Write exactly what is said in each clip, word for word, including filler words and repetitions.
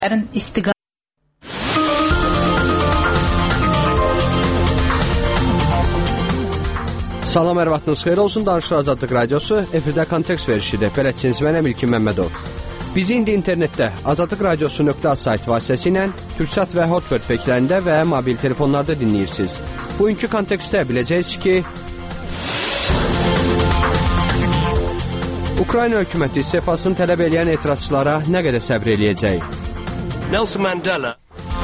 istiqamət Salam, hər vaxtınız xeyir olsun. Danışıq Azadlıq Radiosu efirdə kontekst verişidir. Bələdçiniz mənəm İlkin Məmmədov. Bizi indi internetdə azadlıq radiosu nöqtə az sayt vasitəsilə Türksat və Hotbird fəklərində və mobil telefonlarda dinləyirsiniz. Bugünkü kontekstdə biləcəyiz ki, Ukrayna hökuməti istifasını tələb edən etirazçılara nə qədər səbr eləyəcək? Nelson Mandela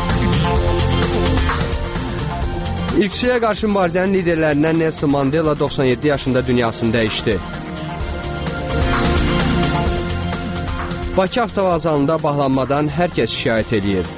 İlkçiliyə qarşı mübarizənin liderlərindən Nelson Mandela doxsan yeddi yaşında dünyasını dəyişdi. Bakı avtovağzalında bağlanmadan hər kəs şikayət eləyir.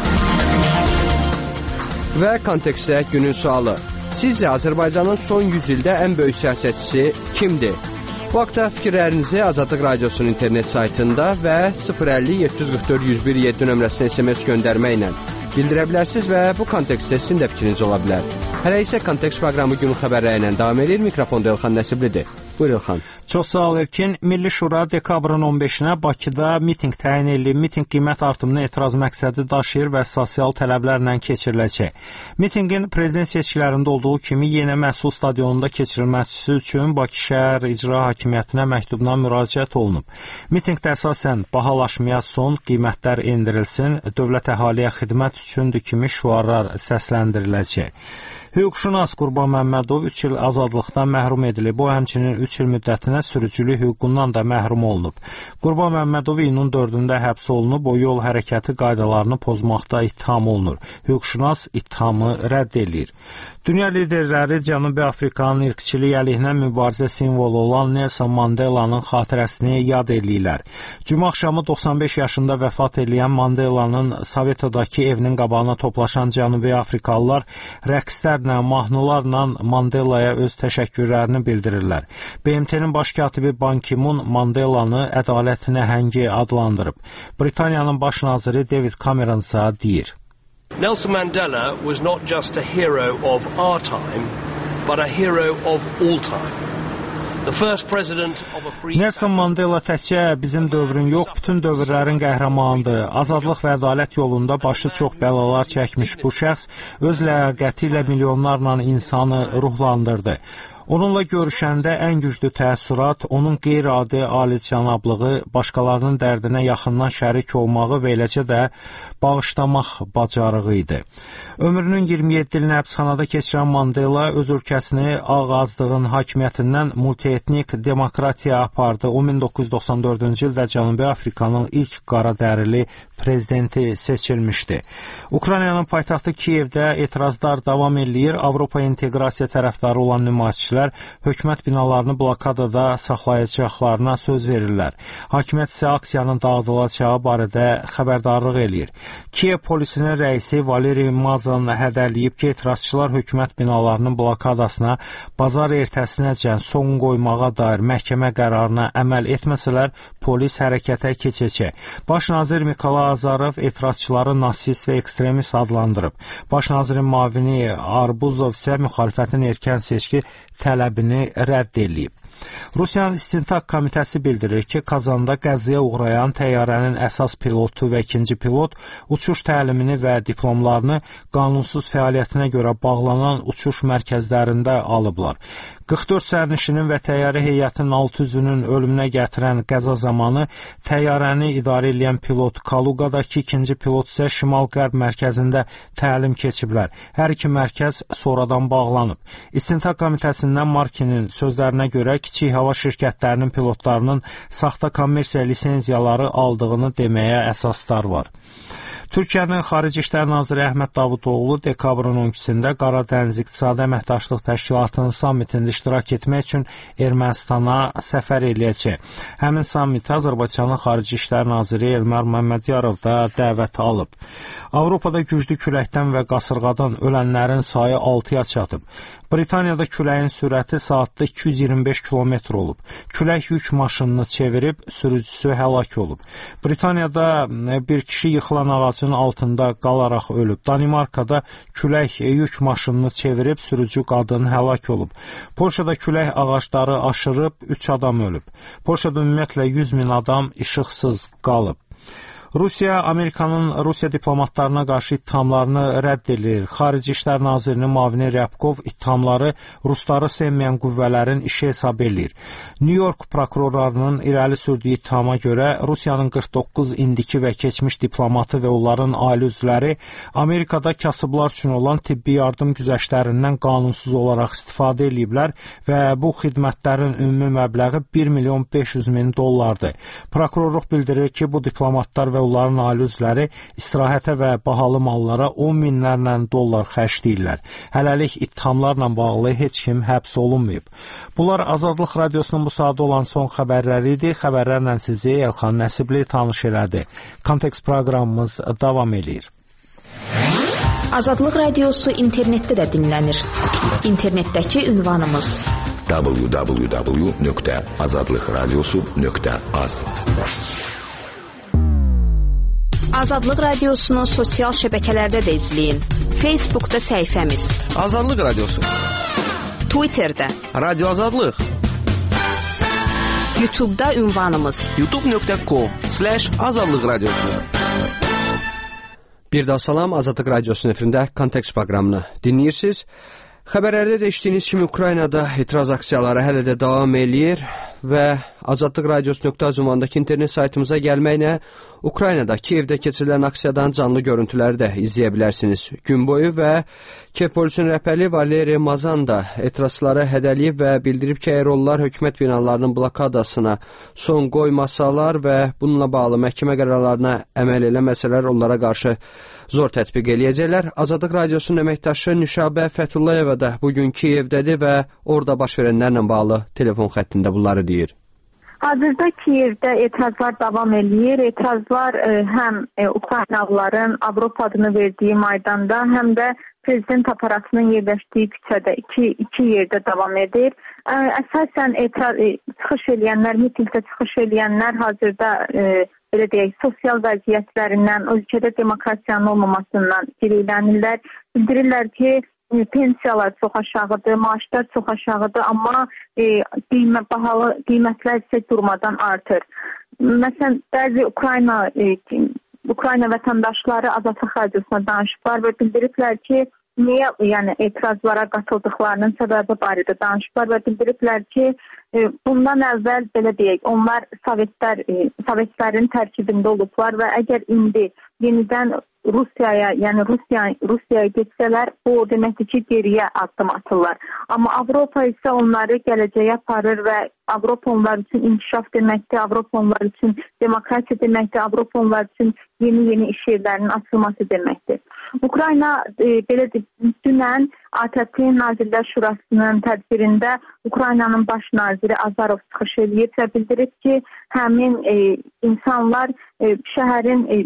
Və kontekstdə günün sualı. Sizcə Azərbaycanın son yüz ildə ən böyük siyasətçisi kimdir? Bu haqda fikirlərinizi Azadlıq Radiosunun internet saytında və sıfır əlli yeddi yüz qırx dörd yüz bir yeddi nömrəsinə S M S göndərməklə bildirə bilərsiniz və bu kontekstdə sizin də fikriniz ola bilər. Hələ isə kontekst proqramı günün xəbərləri ilə davam edir. Mikrofonda Elxan Nəsiblidir. Buyur Elxan. Çox sağ ol İlkin. Milli Şura dekabrın on beşinə Bakıda mitinq təyin edilib. Mitinq qiymət artımına etiraz məqsədi daşıyır və sosial tələblərlə keçiriləcək. Mitinqin prezident seçkilərində olduğu kimi Yeni Məhsul stadionunda keçirilməsi üçün Bakı şəhər icra hakimiyyətinə məktubla müraciət olunub. Mitinqdə əsasən bahalaşmaya son, qiymətlər endirilsin, dövlət əhaliyə xidmət üçündür kimi şüarlar səsləndiriləcək. Hüquqşünas Qurban Məmmədov üç il azadlıqdan məhrum edilib. O, həmçinin üç il müddətinə sürücülük hüququndan da məhrum olunub. Qurban Məmmədov iyunun dördündə həbs olunub. O, yol hərəkəti qaydalarını pozmaqda ittiham olunur. Hüquqşünas ittihamı rədd edir. Dünya liderləri Cənubi Afrikanın irqçilik əleyhinə mübarizə simvolu olan Nelson Mandelanın xatirəsini yad edirlər. Cümə axşamı doxsan beş yaşında vəfat edən Mandelanın Sovetodakı evinin qabağına toplaşan Cənubi Afrikalılar rəqslərlə, mahnılarla Mandelaya öz təşəkkürlərini bildirirlər. B M T-nin baş katibi Ban Ki-mun Mandelanı ədalət nəhəngi adlandırıb. Britaniyanın baş naziri David Cameron isə deyir. Nelson Mandela was not just a hero of our time, but a hero of all time. The first president of a free Nelson Mandela təkcə bizim dövrün yox, bütün dövrlərin qəhrəmanıdır. Azadlıq və ədalət yolunda başı çox bəlalar çəkmiş bu şəxs öz ləyaqəti ilə milyonlarla insanı ruhlandırdı. Onunla görüşəndə ən güclü təəssürat onun qeyri-adi alicənablığı, başqalarının dərdinə yaxından şərik olmağı və eləcə də bağışlamaq bacarığı idi. Ömrünün iyirmi yeddi ilini həbsxanada keçirən Mandela öz ölkəsini ağazlığın hakimiyyətindən multietnik demokratiya apardı. O, min doqquz yüz doxsan dördüncü ildə Cənubi Afrikanın ilk qaradərili prezidenti seçilmişdi. Ukraynanın paytaxtı Kiyevdə etirazlar davam edir. Avropa inteqrasiya tərəfdarı olan nümayişçilər hökumət binalarını blokadada saxlayacaqlarına söz verirlər. Hakimiyyət isə aksiyanın dağıdılacağı barədə xəbərdarlıq eləyir. Kiyev polisinin rəisi Valeri Mazan hədələyib ki, etirazçılar hökumət binalarının blokadasına bazar ertəsinəcən son qoymağa dair məhkəmə qərarına əməl etməsələr, polis hərəkətə keçəcək. Baş nazir Mikala Azarov etirazçıları nasist və ekstremist adlandırıb. Baş nazirin mavini Arbuzov isə müxalifətin erkən seçki tələbini rədd edib. Rusiyanın İstintaq Komitəsi bildirir ki, Kazanda qəzaya uğrayan təyyarənin əsas pilotu və ikinci pilot uçuş təlimini və diplomlarını qanunsuz fəaliyyətinə görə bağlanan uçuş mərkəzlərində alıblar. qırx dörd sərnişinin və təyyarə heyətinin altı üzvünün ölümünə gətirən qəza zamanı təyyarəni idarə edən pilot Kaluqadakı ikinci pilot isə şimal-qərb mərkəzində təlim keçiblər. Hər iki mərkəz sonradan bağlanıb. İstintaq Komitəsindən Markinin sözlərinə görə kiçik hava şirkətlərinin pilotlarının saxta kommersiya lisenziyaları aldığını deməyə əsaslar var. Türkiyənin Xarici İşlər Naziri Əhməd Davutoğlu dekabrın on ikisində Qaradəniz İqtisadi Əməkdaşlıq Təşkilatının sammitində iştirak etmək üçün Ermənistana səfər eləyəcək. Həmin sammitə Azərbaycanın Xarici İşlər Naziri Elmar Məmmədiyarov da dəvət alıb. Avropada güclü küləkdən və qasırğadan ölənlərin sayı altıya çatıb. Britaniyada küləyin sürəti saatda iki yüz iyirmi beş kilometr olub. Külək yük maşınını çevirib, sürücüsü həlak olub. Britaniyada bir kişi yıxılan ağacın altında qalaraq ölüb. Danimarkada külək yük maşınını çevirib, sürücü qadın həlak olub. Polşada külək ağacları aşırıb, üç adam ölüb. Polşada ümumiyyətlə yüz min adam işıqsız qalıb. Rusiya, Amerikanın Rusiya diplomatlarına qarşı ittihamlarını rədd edir. Xarici İşlər Nazirinin müavini Ryabkov ittihamları rusları sevməyən qüvvələrin işi hesab edir. New York prokurorlarının irəli sürdüyü ittihama görə Rusiyanın qırx doqquz indiki və keçmiş diplomatı və onların ailə üzvləri Amerikada kasıblar üçün olan tibbi yardım güzəştlərindən qanunsuz olaraq istifadə ediblər və bu xidmətlərin ümumi məbləği bir milyon beş yüz min dollardır. Prokurorluq bildirir ki, bu diplomatlar və onların ailə üzvləri istirahətə və bahalı mallara on minlərlə dollar xərcləyirlər. Hələlik ittihamlarla bağlı heç kim həbs olunmayıb. Bunlar Azadlıq Radiosunun bu saatda olan son xəbərləri idi. Xəbərlərlə sizi Elxan Nəsibli tanış elədi. Kontekst proqramımız davam edir. Azadlıq Radiosu internetdə də dinlənir. İnternetdəki ünvanımız w w w nöqtə azadlıq radiosu nöqtə az. Azadlıq Radiosunu sosial şəbəkələrdə də izləyin. Facebookda səhifəmiz Azadlıq Radiosu, Twitterdə Radio Azadlıq, YouTube'da ünvanımız youtube nöqtə com slash azadlıq radiosu. Bir daha salam, Azadlıq Radiosunun efirində Kontekst proqramını dinləyirsiniz. Xəbərlərdə də işlədiyiniz kimi Ukraynada etiraz aksiyaları hələ də davam eləyir və azadlıq radiosu nöqtə az ünvanındakı internet saytımıza gəlməklə Ukraynada, Kiyevdə keçirilən aksiyadan canlı görüntüləri də izləyə bilərsiniz. Gün boyu və Kiyev polisin rəhbəri Valeri Mazan da etirazçıları hədələyib və bildirib ki, əgər onlar hökumət binalarının blokadasına son qoymasalar və bununla bağlı məhkəmə qərarlarına əməl eləməsələr, onlara qarşı zor tətbiq eləyəcəklər. Azadlıq Radiosunun əməkdaşı Nüşabə Fətullayeva da bugün Kiyevdədir və orada baş verənlərlə bağlı telefon xəttində bunları deyir. Hazırda Kiyevdə etirazlar davam eləyir. Etirazlar e, həm e, Ukraynalıların Avropa adını verdiyi maydanda, həm də prezident aparatının yerləşdiyi küçədə iki, iki yerdə davam edir. E, əsasən etiraz, e, çıxış eləyənlər, mitingdə çıxış eləyənlər hazırda e, belə deyək, sosial vəziyyətlərindən, ölkədə demokrasiyanın olmamasından girəylənirlər. Bildirirlər ki, pensiyalar çox aşağıdır, maaşlar çox aşağıdır, amma e, qiymət, bahalı qiymətlər isə durmadan artır. Məsələn, bəzi Ukrayna e, Ukrayna vətəndaşları Azadlıq Radiosuna danışıblar və bildiriblər ki, niyə yəni etirazlara qatıldıqlarının səbəbi barədə danışıblar və bildiriblər ki, e, bundan əvvəl belə deyək, onlar Sovetlər, e, Sovetlərin tərkibində olublar və əgər indi yenidən Rusiyaya, yəni Rusiya, Rusiyaya getsələr, o deməkdir ki, geriyə addım atırlar. Amma Avropa isə onları gələcəyə aparır və Avropa onlar üçün inkişaf deməkdir, Avropa onlar üçün demokrasiya deməkdir, Avropa onlar üçün yeni-yeni iş yerlərinin açılması deməkdir. Ukrayna, e, belə dünən A T P Nazirlər Şurasının tədbirində Ukraynanın baş naziri Azarov çıxış edib və bildirib ki, həmin e, insanlar e, şəhərin e,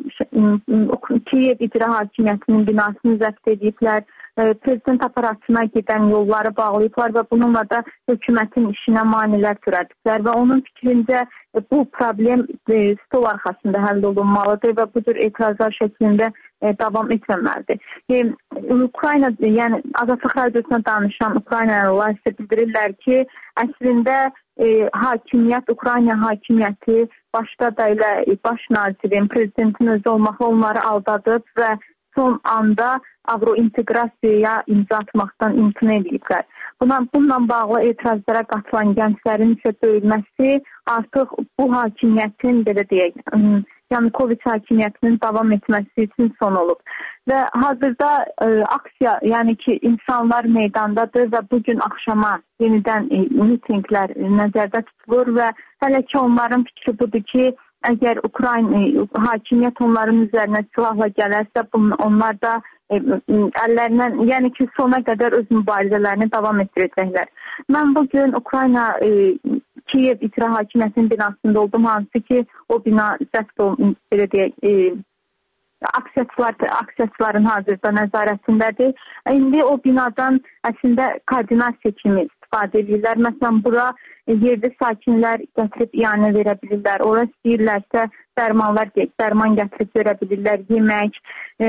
Kiyev İcra Hakimiyyətinin binasını zəbt ediblər, e, prezident aparatına gedən yolları bağlayıblar və bununla da hökumətin işinə maneələr törədiblər və onun fikrincə e, bu problem e, stol arxasında həll olunmalıdır və bu cür etirazlar şəklində e, davam etməməlidir. E, Ukrayna, yəni Azadlıq Radiosuna danışan Ukraynalılar isə bildirirlər ki, əslində e, hakimiyyət, Ukrayna hakimiyyəti başda da ilə baş nazirin, prezidentin özü olmaqla onları aldadıb və son anda avrointeqrasiyaya imza atmaqdan imtina ediblər. Buna, bununla bağlı etirazlara qatılan gənclərin isə döyülməsi artıq bu hakimiyyətin, belə deyək, Yanukoviç hakimiyyətinin davam etməsi üçün son olub. Və hazırda e, aksiya, yəni ki, insanlar meydandadır və bugün axşama yenidən e, mitinglər nəzərdə tutulur və hələ ki onların fikri budur ki, əgər Ukrayna e, hakimiyyət onların üzərinə silahla gələrsə, bunun, onlar da e, əllərindən, yəni ki, sona qədər öz mübarizələrini davam etdirəcəklər. Mən bugün Ukrayna e, Kiyev İcra Hakimiyyətinin binasında oldum, hansı ki, o bina zəbt olun, belə deyək, e, aksiyatçılar, aksiyatçıların hazırda nəzarətindədir. İndi o binadan əslində koordinasiya kimi istifadə edirlər. Məsələn, bura yerli sakinlər gətirib iyanə verə bilirlər. Ora istəyirlərsə dərmanlar, dərman gətirib verə bilirlər, yemək, e,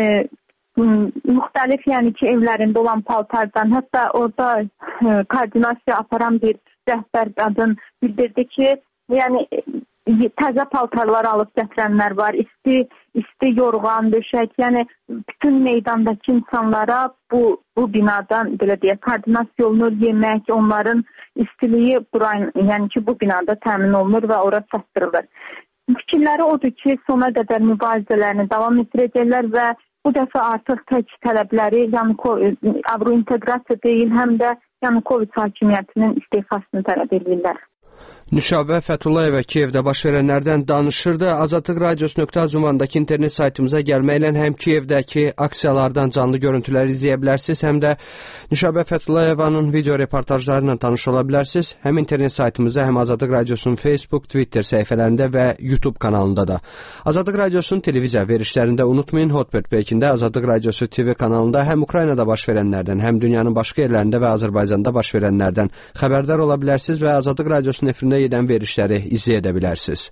müxtəlif, yəni ki, evlərində olan paltardan, hətta orada e, koordinasiya aparan bir rəhbər qadın bildirdi ki, yəni təzə paltarlar alıb gətirənlər var, isti, isti yorğan, döşək, yəni bütün meydandakı insanlara bu, bu binadan, belə deyək, koordinasiya olunur, yemək, onların istiliyi burayın, yəni ki, bu binada təmin olunur və ora çatdırılır. Fikirləri odur ki, sona qədər mübarizələrini davam etdirəcəklər və bu dəfə artıq tək tələbləri Avrointeqrasiya deyil, həm də Yanukoviç hakimiyyətinin istefasını tələb edirlər. Nüşabə Fətullayeva Kiyevdə baş verənlərdən danışırdı. Azadlıq Radiosu nöqtə az ünvanındakı internet saytımıza gəlməklə həm Kiyevdəki aksiyalardan canlı görüntüləri izləyə bilərsiniz, həm də Nüşabə Fətullayevanın video reportajlarıyla tanış ola bilərsiniz. Həm internet saytımızda, həm Azadlıq Radiosunun Facebook, Twitter səhifələrində və YouTube kanalında da. Azadlıq Radiosunun televiziya verişlərində unutmayın, Hotbird Pekində Azadlıq Radiosu T V kanalında həm Ukraynada baş verənlərdən, həm dünyanın başqa yerlərində və Azərbaycanda baş verənlərdən xəbərdar ola bilərsiniz və Azadlıq Radiosunun efirində edən verişləri izləyə edə bilərsiniz.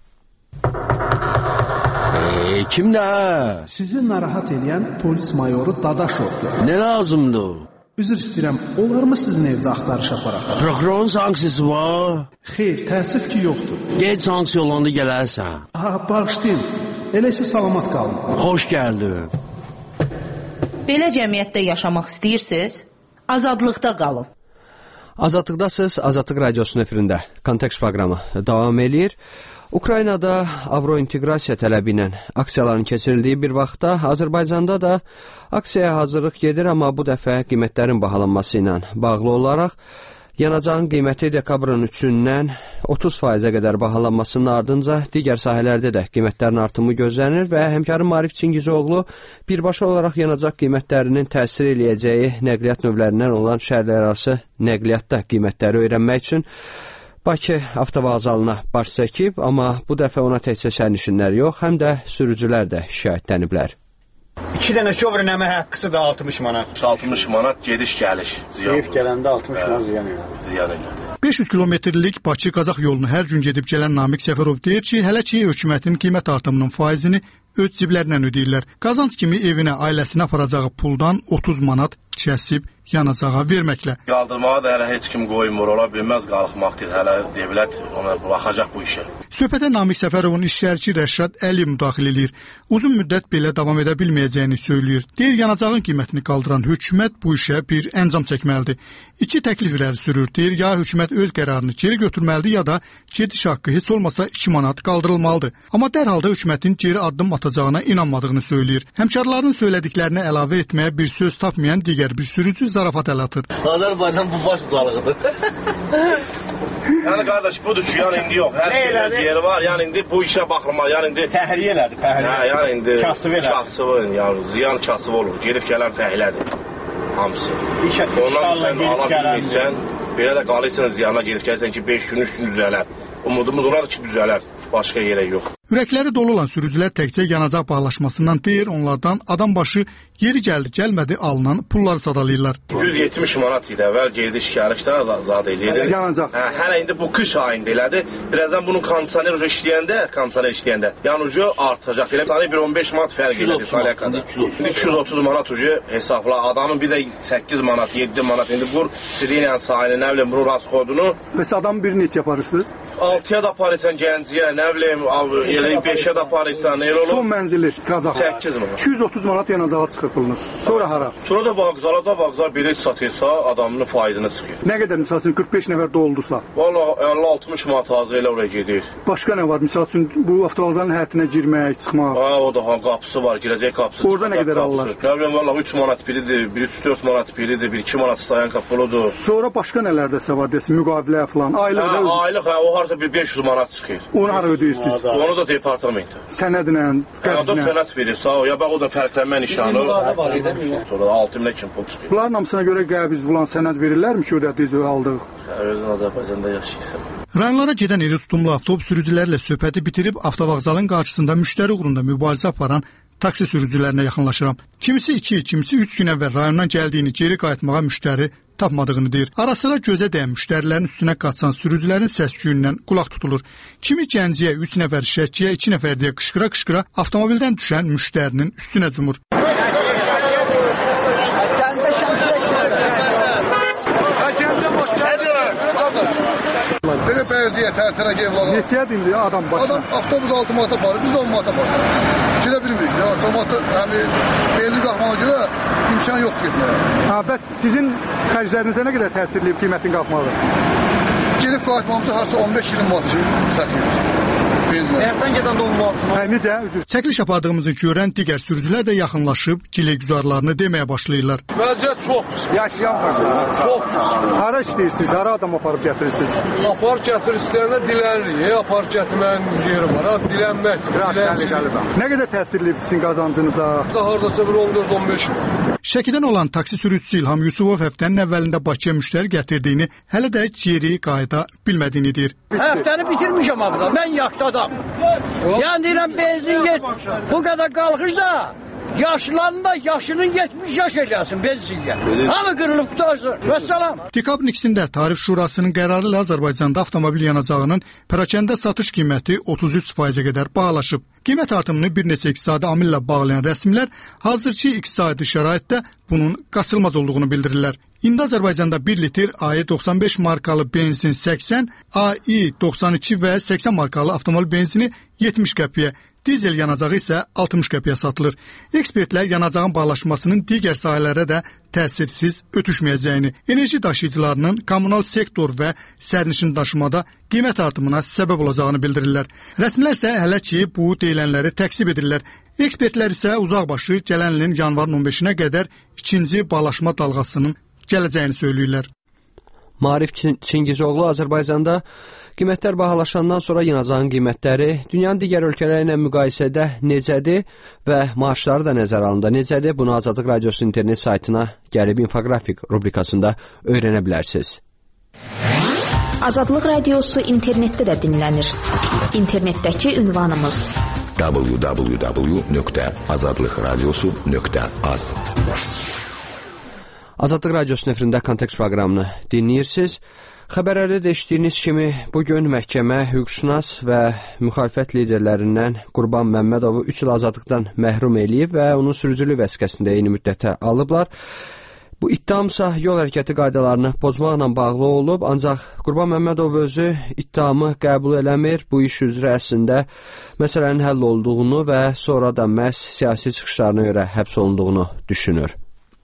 Eee, kimdə? Sizi narahat edən polis mayoru Dadaşovdur. Nə lazımdır? Üzr istəyirəm, olar mı sizin evdə axtarış aparaq? Prokurorun sanksiyası var? Xeyr, təəssüf ki, yoxdur. Gec sanksiya olanda gələrsən. Ha, bağışlayın. Elə isə salamat qalın. Xoş gəldin. Belə cəmiyyətdə yaşamaq istəyirsiniz? Azadlıqda qalın. Azadlıqdasınız, Azadlıq Radiosunun efirində Kontekst proqramı davam eləyir. Ukraynada Avrointeqrasiya tələbi ilə aksiyaların keçirildiyi bir vaxtda Azərbaycanda da aksiyaya hazırlıq gedir, amma bu dəfə qiymətlərin bahalanması ilə bağlı olaraq yanacağın qiyməti dekabrın üçündən otuz faizə qədər bahalanmasının ardınca digər sahələrdə də qiymətlərin artımı gözlənir və həmkarım Maarif Çingizoğlu birbaşa olaraq yanacaq qiymətlərinin təsir eləyəcəyi nəqliyyat növlərindən olan şəhərlərarası nəqliyyatda qiymətləri öyrənmək üçün Bakı avtovağzalına baş çəkib, amma bu dəfə ona təkcə sərnişinlər yox, həm də sürücülər də şikayətləniblər. İki dənə şoverin əmək haqqısı da altmış manat. altmış manat gediş-gəliş ziyan. Ev gələndə altmış manat ziyan elədi. Ziyan elədi. beş yüz kilometrlik Bakı-Qazax yolunu hər gün gedib gələn Namiq Səfərov deyir ki, hələ ki hökumətin qiymət artımının faizini öz ciblərindən ödəyirlər. Qazanc kimi evinə, ailəsinə aparacağı puldan otuz manat kəsib yanacağa verməklə. Qaldırmağa da hələ heç kim qoymur, ola bilməz qalxmaqdır, hələ devlət ona baxacaq bu işə. Söhbətə Namiq Səfərovun iş şəriki Rəşad Əliyev müdaxilə edir. Uzun müddət belə davam edə bilməyəcəyini söyləyir. Deyir, yanacağın qiymətini qaldıran hökumət bu işə bir əncam çəkməlidir. İki təklif irəli sürür. Deyir, ya hökumət öz qərarını geri götürməlidir, ya da gediş haqqı heç olmasa iki manat qaldırılmalıdır. Amma dərhalda hökumətin geri addım atacağına inanmadığını söyləyir. Həmkarlarının söylədiklərinə əlavə etməyə bir söz tapmayan digər bir sürücü zarafat əl atır. Azərbaycan bu baş ucalığıdır. Yəni qardaş, budur ki, yəni indi yox, hər şeylər yeri var, yəni indi bu işə baxılma, yəni indi təhriyə elədi, təhriyə. Hə, yəni indi kasıb elədi. Kasıb, yəni ziyan kasıb olur, gedib gələn fəhlədir hamısı. İşə tutuşlarla gedib gələn. Belə də qalırsan ziyana gedib gəlsən ki, beş gün, üç gün düzələr. Umudumuz olar ki, düzələr. Başqa yerə yox. Ürəkləri dolu olan sürücülər təkcə yanacaq bahalaşmasından deyir, onlardan adam başı yeri gəldi, gəlmədi alınan pulları sadalayırlar. yüz yetmiş manat idi əvvəl gediş gəlişdə zad eləyirdi. Yanacaq. Hə, hələ indi bu qış ayında elədi. Birazdan bunun kondisioner işləyəndə, kondisioner işləyəndə yanıcı artacaq. Elə tane bir on beş manat fərq elədi saliyakada. İndi iki yüz otuz manat ucu hesabla. Adamın bir də səkkiz manat, yeddi manat indi vur Siriyən sahini, nə bilim, bunu rasxodunu. Bəs adam bir neçə yaparırsınız? altıya da aparırsan Gəncəyə, nə bilim, elə beşə də aparırsan, elə olur. Son mənzili Qazax. səkkiz manat. iki yüz otuz manat yanacağa çıxır pulunuz. Sonra hara? Sonra da vağzala da vağzal biri satırsa adamın faizini çıxır. Nə qədər misal üçün qırx beş nəfər doldusa? Valla əlli altmış manat hazır elə oraya gedir. Başqa nə var? Misal üçün bu avtovağzalın həyətinə girmək, çıxmaq. Ha, o da qapısı var, girəcək qapısı. Orada nə qədər alırlar? Nə bilim, valla üç manat biridir, bir üç dörd manat biridir, bir iki manat stayan kapılıdır. Sonra başqa nələrdəsə var desin, müqavilə falan, aylıq hə, da aylıq, hə, o harca bir beş yüz manat çıxır. Onu hara ödəyirsiniz? Onu da departamenta. Sənədlə, qəbzinə. O da sənəd verir, sağ o, ya bax o da fərqlənmə nişanı. Sonra da altı minə kim pul çıxır. Bunların hamısına görə qəbz falan sənəd verirlərmi ki, ödədiniz, aldıq? Hə, özün Azərbaycanda yaşayırsan. Rayonlara gedən iri tutumlu avtobus sürücülərlə söhbəti bitirib avtovağzalın qarşısında müştəri uğrunda mübarizə aparan taksi sürücülərinə yaxınlaşıram. Kimisi iki, kimisi üç gün əvvəl rayondan gəldiyini geri qayıtmağa müştəri tapmadığını deyir. Ara sıra gözə dəyən müştərilərin üstünə qaçan sürücülərin səs-küyündən qulaq tutulur. Kimi Gəncəyə üç nəfər, Şəkiyə iki nəfər deyə qışqıra-qışqıra avtomobildən düşən müştərinin üstünə cumur. Belə verdiyə tərtərə evlağa. Neçədir indi adam başına? Adam avtobus altı manata aparır, biz on manata aparır. Gedə bilmirik. Ya, cəmaatı həmi belli qalxmağa görə imkan yoxdur getməyə. Ha, bəs sizin xərclərinizə nə qədər təsirləyib qiymətin qalxmağı? Gedib qayıtmamızı harca on beş iyirmi manat kimi sətmiyoruz. Həyatdan gedən də on manat. Hə, necə? Çəkiliş apardığımızı görən digər sürücülər də yaxınlaşıb gilə-güzarlarını deməyə başlayırlar. Vəziyyət çox pis. Yaşayan varsa? Çox pis. Hara işləyirsiniz? Hara adam aparıb gətirirsiniz? Apar gətir istəyənə dilənirik. Apar gətirməyin yeri var. Ha, dilənmək. Dilənçilik. Nə qədər təsirləyib sizin qazancınıza? Hardasa bir on dörd on beş min. Şəkidən olan taksi sürücüsü İlham Yusufov həftənin əvvəlində Bakıya müştəri gətirdiyini, hələ də geri qayıda bilmədiyini deyir. Həftəni bitirmişəm abla. Mən yaşdadım. Yəni deyirəm benzin yetmiş. Bu qədər qalxırsa yaşlılarında yaşının yetmiş yaş eləsin benzinlə. Hamı qırılıb qutarsın. Vəssalam. Dekabr ikisində Tarif Şurasının qərarı ilə Azərbaycanda avtomobil yanacağının pərakəndə satış qiyməti otuz üç faizə qədər bahalaşıb. Qiymət artımını bir neçə iqtisadi amillə bağlayan rəsmilər hazırki iqtisadi şəraitdə bunun qaçılmaz olduğunu bildirirlər. İndi Azərbaycanda bir litr A E doxsan beş markalı benzin səksən, A I doxsan iki və səksən markalı avtomobil benzini yetmiş qəpiyə, dizel yanacağı isə altmış qəpiyə satılır. Ekspertlər yanacağın bahalaşmasının digər sahələrə də təsirsiz ötüşməyəcəyini, enerji daşıyıcılarının kommunal sektor və sərnişin daşımada qiymət artımına səbəb olacağını bildirirlər. Rəsmilər isə hələ ki bu deyilənləri təksib edirlər. Ekspertlər isə uzaqbaşı gələn ilin yanvarın on beşinə qədər ikinci bahalaşma dalğasının gələcəyini söyləyirlər. Maarif Çingizoğlu Azərbaycanda qiymətlər bahalaşandan sonra yanacağın qiymətləri dünyanın digər ölkələri ilə müqayisədə necədir və maaşları da nəzərə alında necədir? Bunu Azadlıq Radiosu internet saytına gəlib infografik rubrikasında öyrənə bilərsiniz. Azadlıq Radiosu internetdə də dinlənir. İnternetdəki ünvanımız w w w nöqtə azadlıq radiosu nöqtə az. Azadlıq Radiosu nefrində Kontekst proqramını dinləyirsiniz. Xəbərlərdə də eşitdiyiniz kimi bugün məhkəmə hüquqşünas və müxalifət liderlərindən Qurban Məmmədovu üç il azadlıqdan məhrum eləyib və onun sürücülük vəsiqəsində eyni müddətə alıblar. Bu ittihamsa yol hərəkəti qaydalarını pozmaqla bağlı olub, ancaq Qurban Məmmədov özü ittihamı qəbul eləmir, bu iş üzrə əslində məsələnin həll olduğunu və sonra da məhz siyasi çıxışlarına görə həbs olunduğunu düşünür.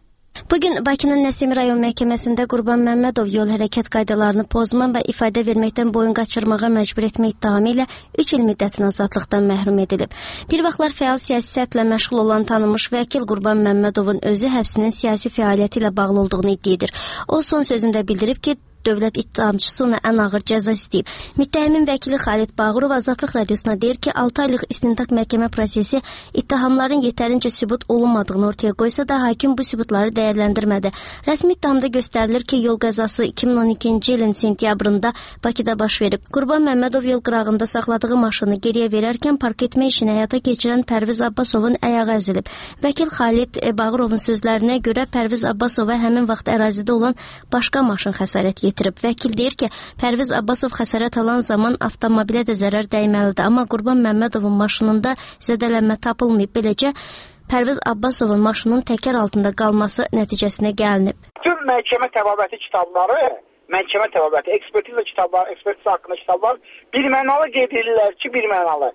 Bugün Bakının Nəsimi rayon məhkəməsində Qurban Məmmədov yol hərəkət qaydalarını pozma və ifadə verməkdən boyun qaçırmağa məcbur etmə ittihamı ilə üç il müddətin azadlıqdan məhrum edilib. Bir vaxtlar fəal siyasətlə məşğul olan tanınmış vəkil Qurban Məmmədovun özü həbsinin siyasi fəaliyyəti ilə bağlı olduğunu iddia edir. O son sözündə bildirib ki, dövlət ittihamçısı ona ən ağır cəza istəyib. Müttəhimin vəkili Xalid Bağırov Azadlıq Radiosuna deyir ki, altı aylıq istintaq məhkəmə prosesi ittihamların yetərincə sübut olunmadığını ortaya qoysa da hakim bu sübutları dəyərləndirmədi. Rəsmi ittihamda göstərilir ki, yol qəzası iki min on ikinci ilin sentyabrında Bakıda baş verib. Qurban Məmmədov yol qırağında saxladığı maşını geriyə verərkən park etmə işini həyata keçirən Pərviz Abbasovun ayağı əzilib. Vəkil Xalid Bağırovun sözlərinə görə Pərviz Abbasova həmin vaxt ərazidə olan başqa maşın xəsarət yetirib. Vəkil deyir ki, Pərviz Abbasov xəsarət alan zaman avtomobilə də zərər dəyməlidir, amma Qurban Məmmədovun maşınında zədələnmə tapılmayıb. Beləcə, Pərviz Abbasovun maşının təkər altında qalması nəticəsinə gəlinib. Tüm məhkəmə təbabəti kitabları, məhkəmə təbabəti, ekspertiza kitabları, ekspertiza haqqında kitablar birmənalı qeyd edirlər ki, birmənalı.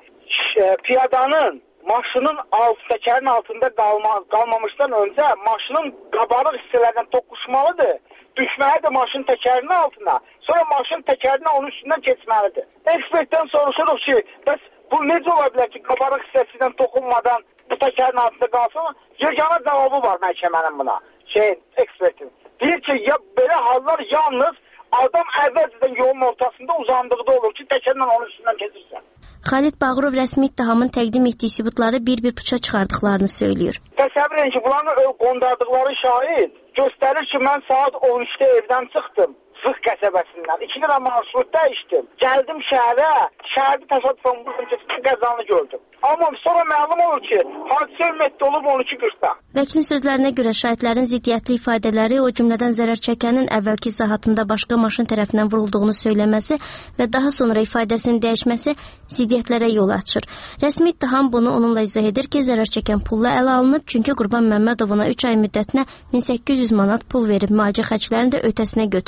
Piyadanın maşının alt, təkərin altında qalma, qalmamışdan öncə maşının qabarıq hissələrindən toqquşmalıdır. Düşməli də maşın təkərinin altına, sonra maşın təkərinin onun üstündən keçməlidir. Ekspertdən soruşuruq ki, bəs bu necə ola bilər ki, qabarıq hissəsindən toxunmadan bu təkərin altında qalsın? Yeganə cavabı var məhkəmənin buna, şey, ekspertin. Deyir ki, ya belə hallar yalnız adam əvvəlcədən yolun ortasında uzandıqda olur ki, təkərlə onun üstündən keçirsən. Xalid Bağırov rəsmi ittihamın təqdim etdiyi sübutları bir-bir puça çıxardıqlarını söylüyor. Təsəvvür edin ki, bunların qondardıqları şahid göstərir ki, mən saat on üçdə evdən çıxdım, Zıq qəsəbəsindən. İki lira marşrutda içdim. Gəldim şəhərə, şəhərdə təsadüfən buradan keçib qəzanı gördüm. Amma sonra məlum olur ki, hadisə ümumiyyətlə olub on iki qırxda. Vəkilin sözlərinə görə şahidlərin ziddiyyətli ifadələri, o cümlədən zərər çəkənin əvvəlki izahatında başqa maşın tərəfindən vurulduğunu söyləməsi və daha sonra ifadəsinin dəyişməsi ziddiyyətlərə yol açır. Rəsmi ittiham bunu onunla izah edir ki, zərər çəkən pulla ələ alınıb, çünki Qurban Məmmədovuna üç ay müddətinə min səkkiz yüz manat pul verib, müalicə xərclərini də ötəsinə götürüb.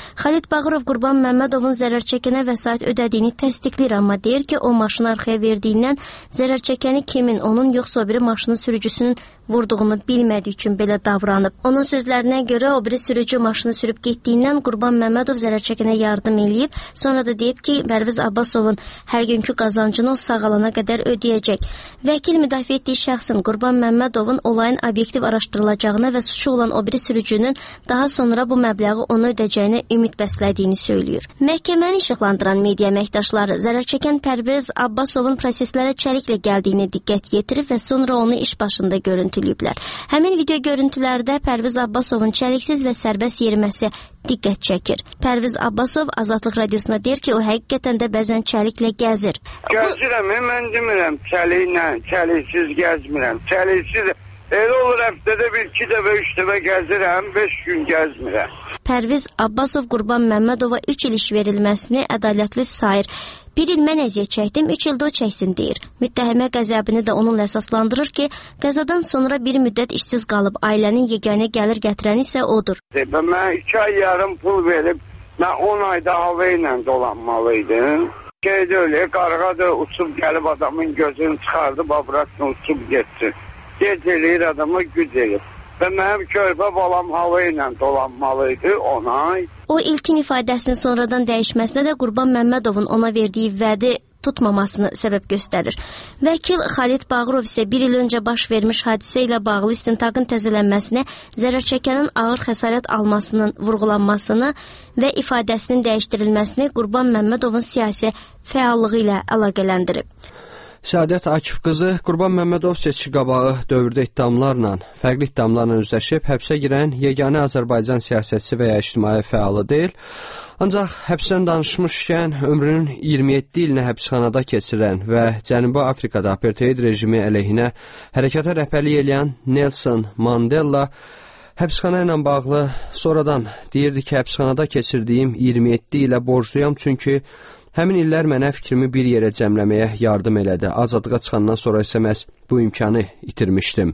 Xalid Bağırov Qurban Məmmədovun zərər çəkənə vəsait ödədiyini təsdiqləyir, amma deyir ki, o maşını arxaya verdiyindən zərər çəkəni kimin, onun yoxsa o biri maşının sürücüsünün vurduğunu bilmədiyi üçün belə davranıb. Onun sözlərinə görə o biri sürücü maşını sürüb getdiyindən Qurban Məmmədov zərər çəkənə yardım eləyib. Sonra da deyib ki, Pərviz Abbasovun hər günkü qazancını o sağalana qədər ödəyəcək. Vəkil müdafiə etdiyi şəxsin Qurban Məmmədovun olayın obyektiv araşdırılacağına və suçu olan o biri sürücünün daha sonra bu məbləği onu ödəyəcəyinə ümid bəslədiyini söylüyor. Məhkəməni işıqlandıran media əməkdaşları zərər çəkən Pərviz Abbasovun proseslərə çəliklə gəldiyini diqqət yetirib və sonra onu iş başında görüntüləyiblər. Həmin video görüntülərdə Pərviz Abbasovun çəliksiz və sərbəst yeriməsi diqqət çəkir. Pərviz Abbasov Azadlıq Radiosuna deyir ki, o həqiqətən də bəzən çəliklə gəzir. Gəzirəm, mən demirəm çəliklə, çəliksiz gəzmirəm. Çəliksiz elə olur həftədə bir, iki dəfə, üç dəfə gəzirəm, beş gün gəzmirəm. Pərviz Abbasov Qurban Məmmədova üç il iş verilməsini ədalətli sayır. Bir il mən əziyyət çəkdim, üç ildə o çəksin deyir. Müttəhimə qəzəbini də onunla əsaslandırır ki, qəzadan sonra bir müddət işsiz qalıb, ailənin yeganə gəlir gətirəni isə odur. Mən iki ay yarım pul verib, mən on ayda hava ilə dolanmalıydım. Şeydə öyle, qarğa da uçub gəlib adamın gözünü çıxardı, babratını uçub getsin. Gec eləyir adama güc eləyir. Və mənim körpə balam hava ilə dolanmalıydı on ay. O ilkin ifadəsinin sonradan dəyişməsinə də Qurban Məmmədovun ona verdiyi vədi tutmamasını səbəb göstərir. Vəkil Xalid Bağırov isə bir il öncə baş vermiş hadisə ilə bağlı istintaqın təzələnməsinə, zərər çəkənin ağır xəsarət almasının vurğulanmasını və ifadəsinin dəyişdirilməsini Qurban Məmmədovun siyasi fəallığı ilə əlaqələndirib. Səadət Akif qızı Qurban Məmmədov seçki qabağı dövrdə ittihamlarla, fərqli ittihamlarla üzləşib, həbsə girən yeganə Azərbaycan siyasətçisi və ya ictimai fəalı deyil. Ancaq həbsdən danışmışkən ömrünün iyirmi yeddi ilini həbsxanada keçirən və Cənubi Afrikada apartheid rejimi əleyhinə hərəkata rəhbərlik edən Nelson Mandela həbsxana ilə bağlı sonradan deyirdi ki, həbsxanada keçirdiyim iyirmi yeddi ilə borcluyam, çünki həmin illər mənə fikrimi bir yerə cəmləməyə yardım elədi. Azadlığa çıxandan sonra isə məhz bu imkanı itirmişdim.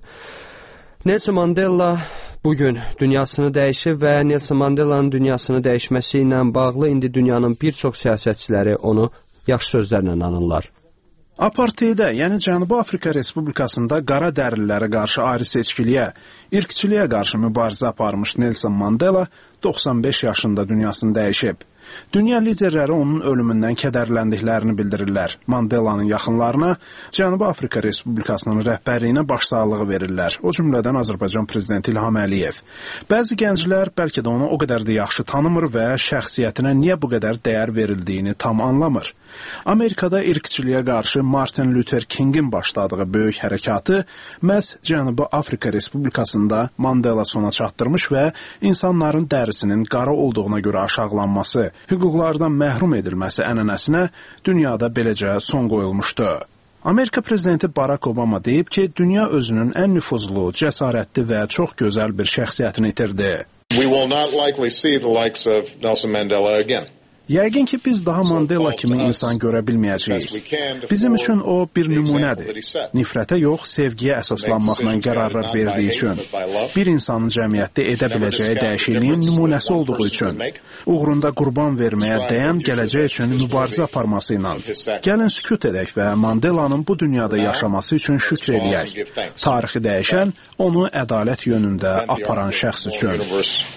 Nelson Mandela bugün dünyasını dəyişib və Nelson Mandela'nın dünyasını dəyişməsi ilə bağlı indi dünyanın bir çox siyasətçiləri onu yaxşı sözlərlə anırlar. Apartheydə, yəni Cənubi Afrika Respublikasında qara dərililərə qarşı ayrı seçkiliyə, irqçiliyə qarşı mübarizə aparmış Nelson Mandela doxsan beş yaşında dünyasını dəyişib. Dünya liderləri onun ölümündən kədərləndiklərini bildirirlər. Mandela'nın yaxınlarına Cənubi Afrika Respublikasının rəhbərliyinə başsağlığı verirlər. O cümlədən Azərbaycan prezidenti İlham Əliyev. Bəzi gənclər bəlkə də onu o qədər də yaxşı tanımır və şəxsiyyətinə niyə bu qədər dəyər verildiyini tam anlamır. Amerikada irqçiliyə qarşı Martin Luther Kingin başladığı böyük hərəkatı məhz Cənubi Afrika Respublikasında Mandela sona çatdırmış və insanların dərisinin qara olduğuna görə aşağılanması, hüquqlardan məhrum edilməsi ənənəsinə dünyada beləcə son qoyulmuşdu. Amerika prezidenti Barack Obama deyib ki, dünya özünün ən nüfuzlu, cəsarətli və çox gözəl bir şəxsiyyətini itirdi. We will not likely see the likes of Nelson Mandela again. Yəqin ki, biz daha Mandela kimi insan görə bilməyəcəyik. Bizim üçün o bir nümunədir. Nifrətə yox, sevgiyə əsaslanmaqla qərarlar verdiyi üçün. Bir insanın cəmiyyətdə edə biləcəyi dəyişikliyin nümunəsi olduğu üçün. Uğrunda qurban verməyə dəyən gələcək üçün mübarizə aparması ilə. Gəlin sükut edək və Mandela'nın bu dünyada yaşaması üçün şükr eləyək. Tarixi dəyişən, onu ədalət yönündə aparan şəxs üçün.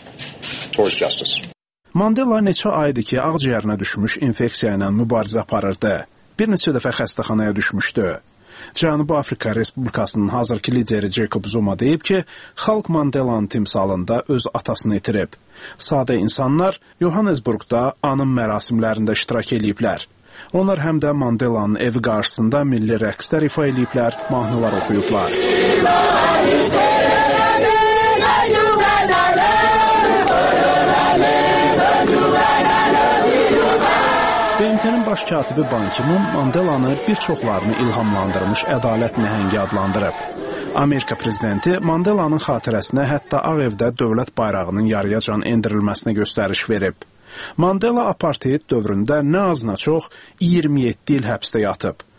Mandela neçə aydır ki, ağciyərinə düşmüş infeksiya ilə mübarizə aparırdı. Bir neçə dəfə xəstəxanaya düşmüşdü. Cənubi Afrika Respublikasının hazırki lideri Jacob Zuma deyib ki, xalq Mandela'nın timsalında öz atasını itirib. Sadə insanlar Johannesburgda anım mərasimlərində iştirak eləyiblər. Onlar həm də Mandela'nın evi qarşısında milli rəqslər ifa eləyiblər, mahnılar oxuyublar. B M T-nin baş katibi Ban Ki-mun Mandela'nı bir çoxlarını ilhamlandırmış ədalət nəhəngi adlandırıb. Amerika prezidenti Mandela'nın xatirəsinə hətta Ağ Evdə dövlət bayrağının yarıyacan endirilməsinə göstəriş verib. Mandela apartheid dövründə nə az nə çox iyirmi yeddi il həbsdə yatıb.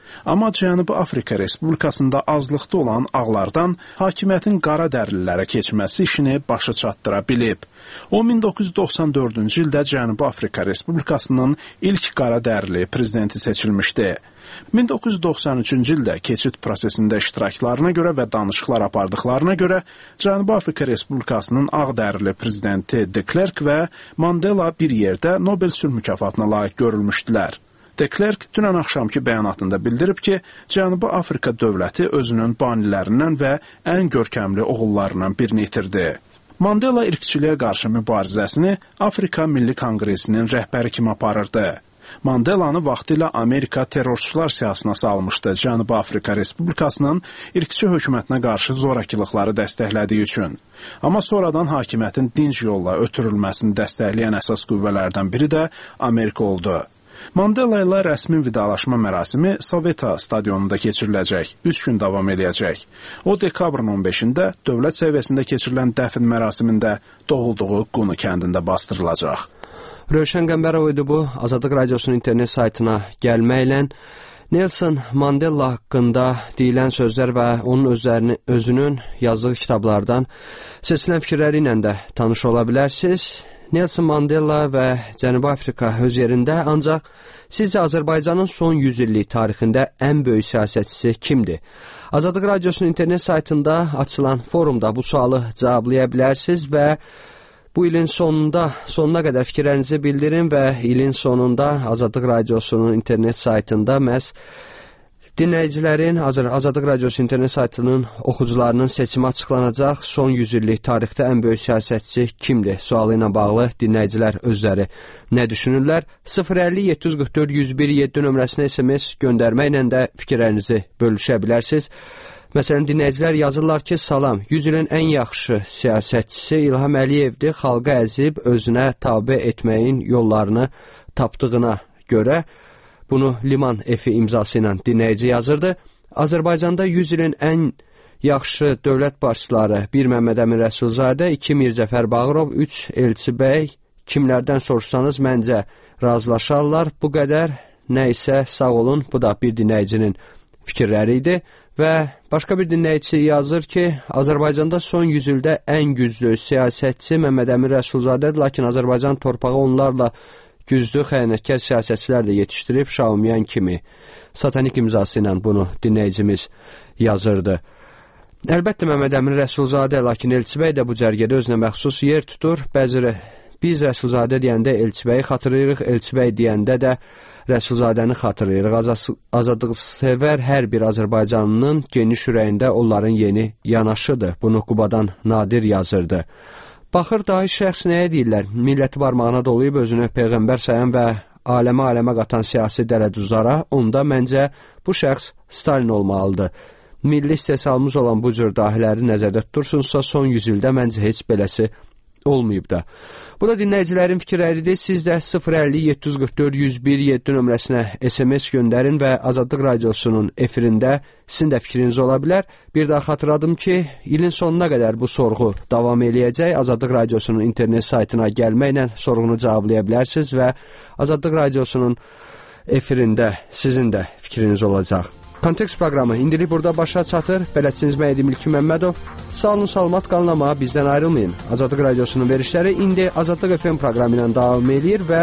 Amma Cənubi Afrika Respublikasında azlıqda olan ağlardan hakimiyyətin qara dərlilərə keçməsi işini başa çatdıra bilib. O, min doqquz yüz doxsan dördüncü ildə Cənubi Afrika Respublikasının ilk qara dərli prezidenti seçilmişdi. min doqquz yüz doxsan üçüncü ildə keçid prosesində iştiraklarına görə və danışıqlar apardıqlarına görə Cənubi Afrika Respublikasının ağ dərli prezidenti De Klerk və Mandela bir yerdə Nobel sülh mükafatına layiq görülmüşdülər. De Klerk dünən axşamki bəyanatında bildirib ki, Cənubi Afrika dövləti özünün banilərindən və ən görkəmli oğullarından birini itirdi. Mandela irqçiliyə qarşı mübarizəsini Afrika Milli Konqresinin rəhbəri kimi aparırdı. Mandelanı vaxtilə Amerika terrorçular siyasına salmışdı Cənubi Afrika Respublikasının irqçi hökumətinə qarşı zorakılıqları dəstəklədiyi üçün. Amma sonradan hakimiyyətin dinc yolla ötürülməsini dəstəkləyən əsas qüvvələrdən biri də Amerika oldu. Mandela ilə rəsmi vidalaşma mərasimi Soveta stadionunda keçiriləcək, üç gün davam edəcək. O, dekabrın on beşində dövlət səviyyəsində keçirilən dəfn mərasimində doğulduğu Qunu kəndində bastırılacaq. Rövşən Qəmbərov idi bu. Azadlıq Radiosunun internet saytına gəlməklə Nelson Mandela haqqında deyilən sözlər və onun özlərini, özünün yazdığı kitablardan seçilən fikirləri ilə də tanış ola bilərsiniz. Nelson Mandela və Cənubi Afrika öz yerində, ancaq sizcə Azərbaycanın son yüz illik tarixində ən böyük siyasətçisi kimdir? Azadlıq Radiosunun internet saytında açılan forumda bu sualı cavablaya bilərsiniz və bu ilin sonunda, sonuna qədər fikirlərinizi bildirin və ilin sonunda Azadlıq Radiosunun internet saytında məhz dinləyicilərin, Azadlıq Radiosu internet saytının oxucularının seçimi açıqlanacaq. Son yüz illik tarixdə ən böyük siyasətçi kimdir? Sualı ilə bağlı dinləyicilər özləri nə düşünürlər? sıfır əlli yeddi yüz qırx dörd yüz bir yeddi nömrəsinə S M S göndərməklə də fikirlərinizi bölüşə bilərsiniz. Məsələn, dinləyicilər yazırlar ki, salam, yüz ilin ən yaxşı siyasətçisi İlham Əliyevdir, xalqa əzib, özünə tabe etməyin yollarını tapdığına görə. Bunu Liman Efi imzası ilə dinləyici yazırdı. Azərbaycanda yüz ilin ən yaxşı dövlət başçıları bir Məmməd Əmin Rəsulzadə, iki Mirzəfər Bağırov, üç Elçi bəy. Kimlərdən soruşsanız məncə razılaşarlar. Bu qədər, nə isə sağ olun. Bu da bir dinləyicinin fikirləri idi. Və başqa bir dinləyici yazır ki, Azərbaycanda son yüz ildə ən güclü siyasətçi Məmməd Əmin Rəsulzadədir, lakin Azərbaycan torpağı onlarla güclü xəyanətkar siyasətçilər də yetişdirib, Şaumyan kimi. Satanik imzası ilə bunu dinləyicimiz yazırdı. Əlbəttə Məmməd Əmin Rəsulzadə, lakin Elçibəy də bu cərgədə özünə məxsus yer tutur. Bəzi biz Rəsulzadə deyəndə Elçibəyi xatırlayırıq, Elçibəy deyəndə də Rəsulzadəni xatırlayırıq. Azadlıqsevər hər bir Azərbaycanlının geniş ürəyində onların yeni yanaşıdır. Bunu Qubadan Nadir yazırdı. Baxır dahi şəxs nəyə deyirlər? Milləti barmağına dolayıb özünü peyğəmbər sayan və aləmə-aləmə qatan siyasi dələduzlara, onda məncə bu şəxs Stalin olmalıdır. Milli istehsalımız olan bu cür dahiləri nəzərdə tutursunuzsa, son yüz ildə məncə heç beləsi olmayıb da. Bu da dinləyicilərin fikirləridir. Siz də sıfır əlli yeddi yüz qırx dörd yüz bir yeddi nömrəsinə S M S göndərin və Azadlıq Radiosunun efirində sizin də fikriniz ola bilər. Bir daha xatırladım ki, ilin sonuna qədər bu sorğu davam eləyəcək. Azadlıq Radiosunun internet saytına gəlməklə sorğunu cavablaya bilərsiniz və Azadlıq Radiosunun efirində sizin də fikriniz olacaq. Kontekst proqramı indilik burada başa çatır. Bələdçiniz mən Edim İlki Məmmədov. Sağ olun, salamat qalın, amma bizdən ayrılmayın. Azadlıq Radiosunun verişləri indi Azadlıq F M proqramı ilə davam edir və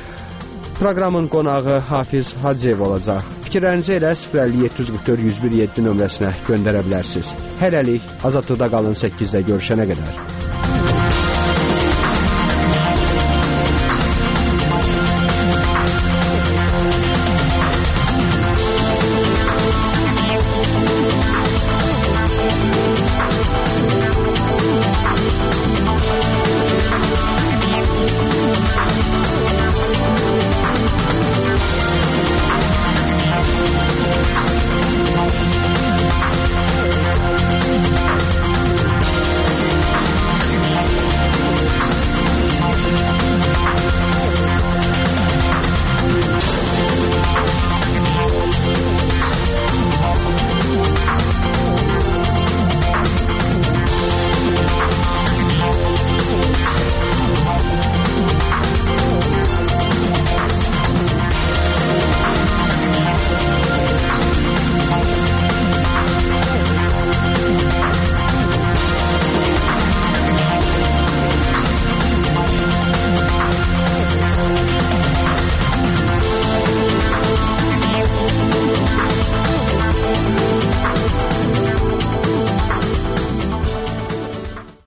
proqramın qonağı Hafiz Hacıyev olacaq. Fikirlərinizi elə sıfır əlli yeddi yüz qırx dörd yüz bir yeddi nömrəsinə göndərə bilərsiniz. Hələlik Azadlıqda qalın, səkkizdə görüşənə qədər.